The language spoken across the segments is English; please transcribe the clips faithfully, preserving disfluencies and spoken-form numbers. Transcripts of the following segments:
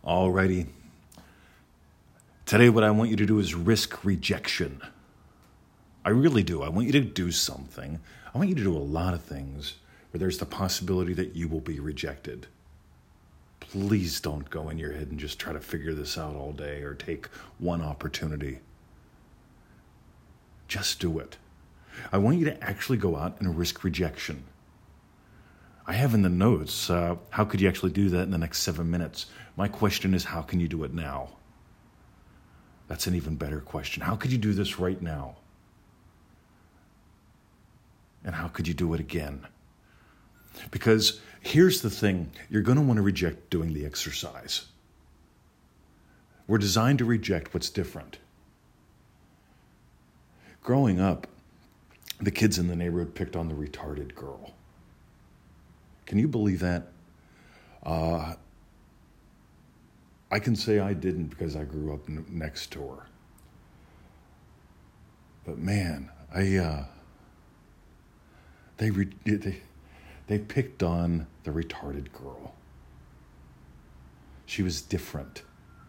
Alrighty. Today what I want you to do is risk rejection. I really do. I want you to do something. I want you to do a lot of things where there's the possibility that you will be rejected. Please don't go in your head and just try to figure this out all day or take one opportunity. Just do it. I want you to actually go out and risk rejection. I have in the notes, uh, how could you actually do that in the next seven minutes? My question is, how can you do it now? That's an even better question. How could you do this right now? And how could you do it again? Because here's the thing, you're going to want to reject doing the exercise. We're designed to reject what's different. Growing up, the kids in the neighborhood picked on the retarded girl. Can you believe that? Uh, I can say I didn't because I grew up n- next to her. But man, I uh, they, re- they they picked on the retarded girl. She was different.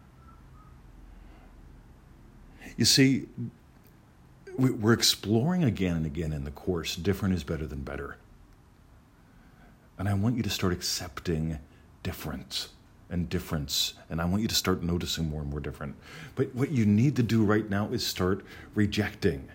You see, we're exploring again and again in the course, different is better than better. And I want you to start accepting difference and difference. And I want you to start noticing more and more different. But what you need to do right now is start rejecting.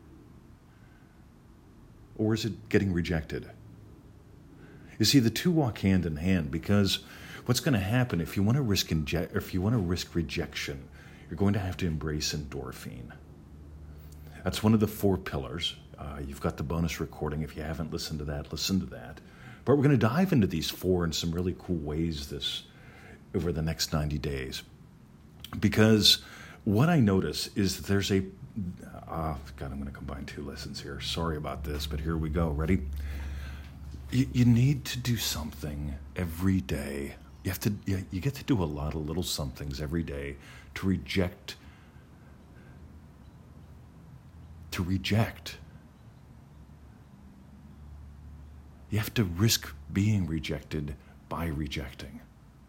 Or is it getting rejected? You see, the two walk hand in hand, because what's going to happen if you want to risk inje- if you want to risk rejection, you're going to have to embrace endorphin. That's one of the four pillars. Uh, you've got the bonus recording. If you haven't listened to that, listen to that. But we're going to dive into these four in some really cool ways this over the next ninety days. Because what I notice is that there's a... Uh, God, I'm going to combine two lessons here. Sorry about this, but here we go. Ready? You, you need to do something every day. You have to. You, you get to do a lot of little somethings every day to reject... To reject... You have to risk being rejected by rejecting.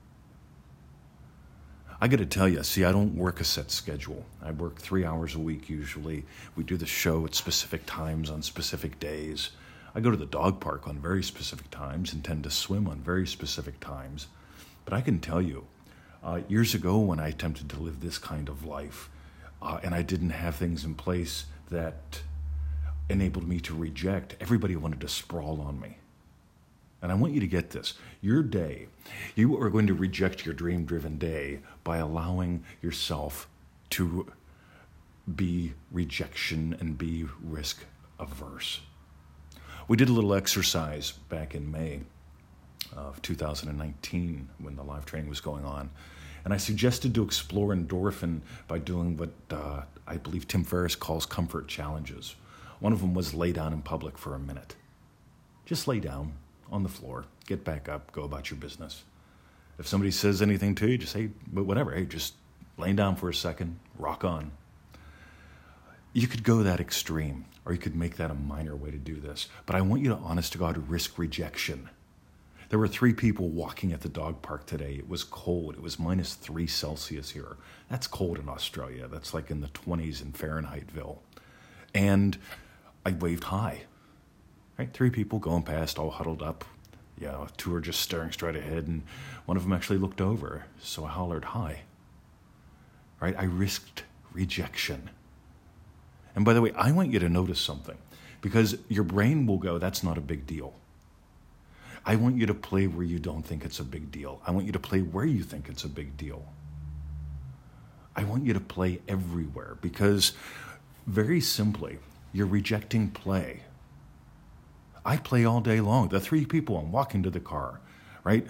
I got to tell you, see, I don't work a set schedule. I work three hours a week usually. We do the show at specific times on specific days. I go to the dog park on very specific times and tend to swim on very specific times. But I can tell you, uh, years ago when I attempted to live this kind of life, uh, and I didn't have things in place that enabled me to reject, everybody wanted to sprawl on me. And I want you to get this. Your day, you are going to reject your dream-driven day by allowing yourself to be rejection and be risk-averse. We did a little exercise back in May of two thousand nineteen when the live training was going on. And I suggested to explore endorphin by doing what uh, I believe Tim Ferriss calls comfort challenges. One of them was lay down in public for a minute. Just lay down on the floor, get back up, go about your business. If somebody says anything to you, just say, but whatever, hey, just laying down for a second, rock on. You could go that extreme, or you could make that a minor way to do this. But I want you to, honest to God, risk rejection. There were three people walking at the dog park today. It was cold. It was minus three Celsius here. That's cold in Australia. That's like in the twenties in Fahrenheitville. And I waved hi. Right? Three people going past, all huddled up. You know, two are just staring straight ahead, and one of them actually looked over. So I hollered hi. Right? I risked rejection. And by the way, I want you to notice something, because your brain will go, that's not a big deal. I want you to play where you don't think it's a big deal. I want you to play where you think it's a big deal. I want you to play everywhere, because very simply, you're rejecting play. I play all day long. The three people, I'm walking to the car, right?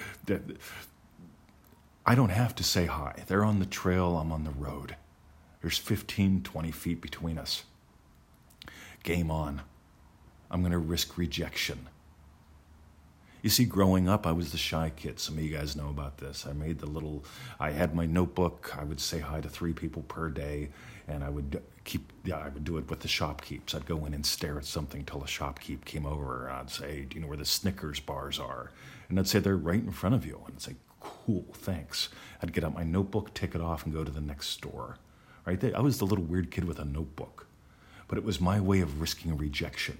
I don't have to say hi. They're on the trail, I'm on the road. There's fifteen, twenty feet between us. Game on. I'm going to risk rejection. You see, growing up, I was the shy kid. Some of you guys know about this. I made the little, I had my notebook. I would say hi to three people per day, and I would keep, yeah, I would do it with the shopkeeps. I'd go in and stare at something till a shopkeep came over. I'd say, do you know where the Snickers bars are? And I'd say, they're right in front of you. And I'd say, cool, thanks. I'd get out my notebook, tick it off, and go to the next store. Right? I was the little weird kid with a notebook, but it was my way of risking rejection.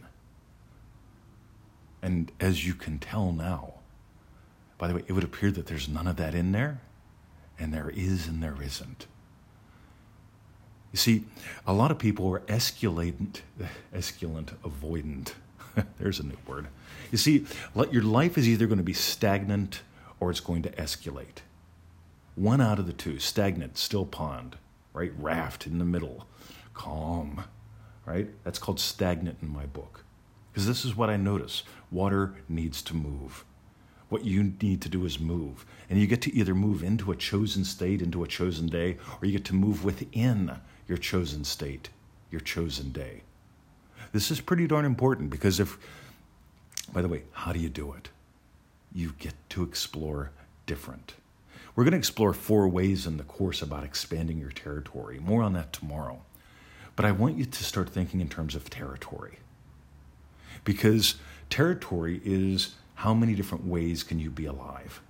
And as you can tell now, by the way, it would appear that there's none of that in there, and there is and there isn't. You see, a lot of people are escalant, escalant avoidant. There's a new word. You see, your life is either going to be stagnant or it's going to escalate. One out of the two, stagnant, still pond, right? Raft in the middle, calm, right? That's called stagnant in my book. Because this is what I notice. Water needs to move. What you need to do is move. And you get to either move into a chosen state, into a chosen day, or you get to move within your chosen state, your chosen day. This is pretty darn important because if, by the way, how do you do it? You get to explore different. We're going to explore four ways in the course about expanding your territory. More on that tomorrow. But I want you to start thinking in terms of territory. Because territory is how many different ways can you be alive?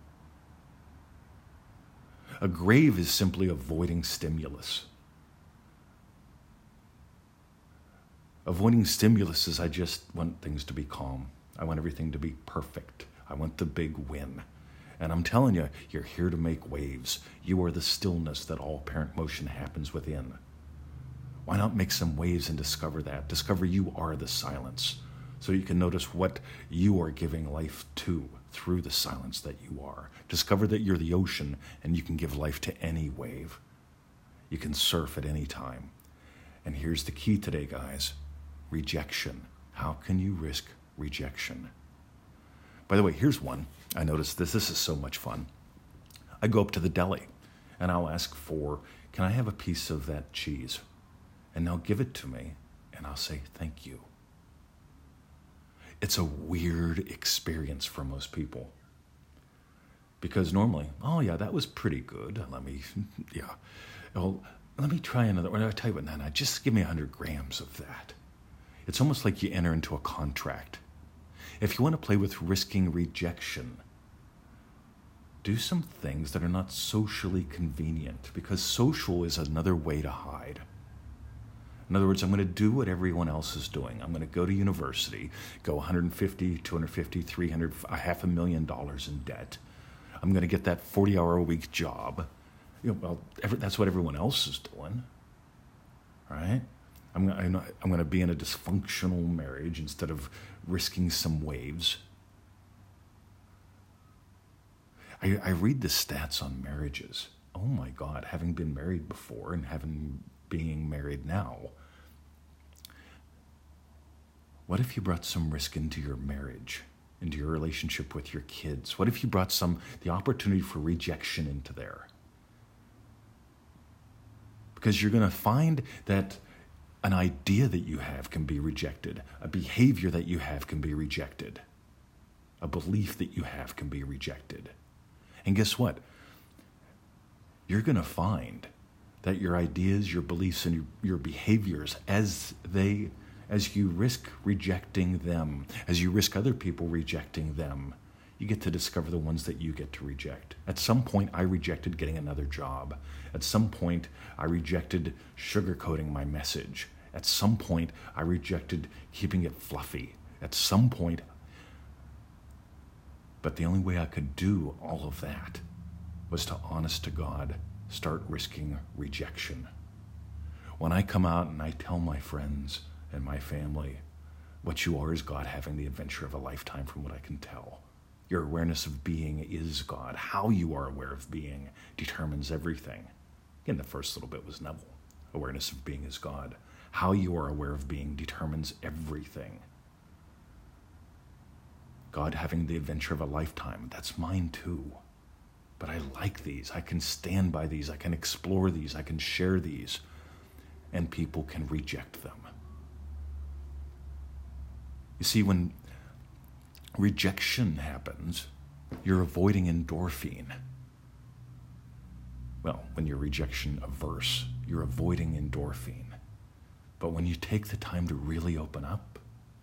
A grave is simply avoiding stimulus. Avoiding stimulus is I just want things to be calm. I want everything to be perfect. I want the big win. And I'm telling you, you're here to make waves. You are the stillness that all apparent motion happens within. Why not make some waves and discover that? Discover you are the silence, so you can notice what you are giving life to through the silence that you are. Discover that you're the ocean and you can give life to any wave. You can surf at any time. And here's the key today, guys. Rejection. How can you risk rejection? By the way, here's one. I noticed this. This is so much fun. I go up to the deli and I'll ask for, can I have a piece of that cheese? And they'll give it to me and I'll say, thank you. It's a weird experience for most people. Because normally, oh yeah, that was pretty good. Let me, yeah. Well, let me try another one. I'll tell you what, Nana, just give me one hundred grams of that. It's almost like you enter into a contract. If you want to play with risking rejection, do some things that are not socially convenient, because social is another way to hide. In other words, I'm going to do what everyone else is doing. I'm going to go to university, go one hundred fifty, two hundred fifty, three hundred, a half a million dollars in debt. I'm going to get that forty-hour-a-week job. You know, well, every, that's what everyone else is doing, right? I'm, I'm, not, I'm going to be in a dysfunctional marriage instead of risking some waves. I, I read the stats on marriages. Oh my God, having been married before and having being married now, what if you brought some risk into your marriage, into your relationship with your kids? What if you brought some, the opportunity for rejection into there? Because you're going to find that an idea that you have can be rejected. A behavior that you have can be rejected. A belief that you have can be rejected. And guess what? You're going to find that your ideas, your beliefs, and your, your behaviors, as they, as you risk rejecting them, as you risk other people rejecting them, you get to discover the ones that you get to reject. At some point, I rejected getting another job. At some point, I rejected sugarcoating my message. At some point, I rejected keeping it fluffy. At some point, but the only way I could do all of that was to, honest to God, start risking rejection. When I come out and I tell my friends and my family, what you are is God having the adventure of a lifetime from what I can tell. Your awareness of being is God. How you are aware of being determines everything. Again, the first little bit was Neville. Awareness of being is God. How you are aware of being determines everything. God having the adventure of a lifetime, that's mine too. But I like these. I can stand by these. I can explore these. I can share these. And people can reject them. You see, when rejection happens, you're avoiding endorphin. Well, when you're rejection averse, you're avoiding endorphin. But when you take the time to really open up,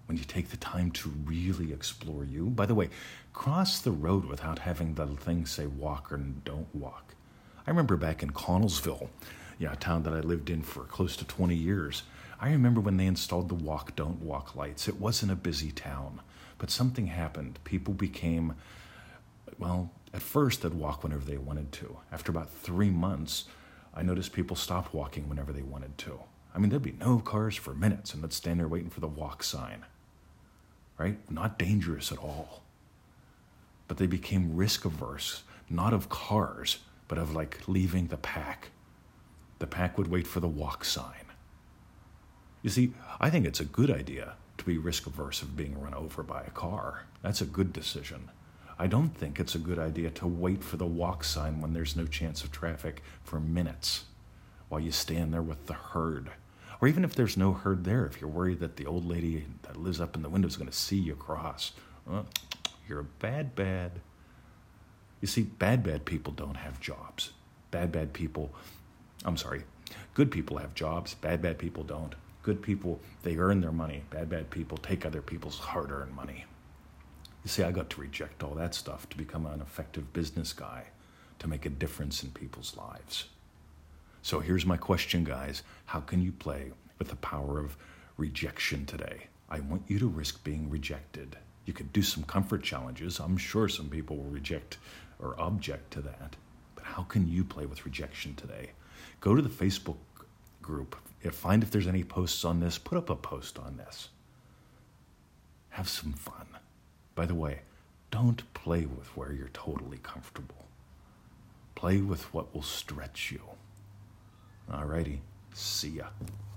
when you take the time to really explore you. By the way, cross the road without having the thing say walk or don't walk. I remember back in Connellsville, yeah, a town that I lived in for close to twenty years. I remember when they installed the walk, don't walk lights. It wasn't a busy town, but something happened. People became, well, at first they'd walk whenever they wanted to. After about three months, I noticed people stopped walking whenever they wanted to. I mean, there'd be no cars for minutes, and they'd stand there waiting for the walk sign, right? Not dangerous at all. But they became risk averse, not of cars, but of like leaving the pack. The pack would wait for the walk sign. You see, I think it's a good idea to be risk averse of being run over by a car. That's a good decision. I don't think it's a good idea to wait for the walk sign when there's no chance of traffic for minutes while you stand there with the herd. Or even if there's no herd there, if you're worried that the old lady that lives up in the window is going to see you cross, well, you're a bad, bad. You see, bad, bad people don't have jobs. Bad, bad people, I'm sorry, good people have jobs, bad, bad people don't. Good people, they earn their money. Bad, bad people take other people's hard-earned money. You see, I got to reject all that stuff to become an effective business guy, to make a difference in people's lives. So here's my question, guys. How can you play with the power of rejection today? I want you to risk being rejected. You could do some comfort challenges. I'm sure some people will reject or object to that. But how can you play with rejection today? Go to the Facebook group. Find if there's any posts on this. Put up a post on this. Have some fun. By the way, don't play with where you're totally comfortable. Play with what will stretch you. Alrighty, see ya.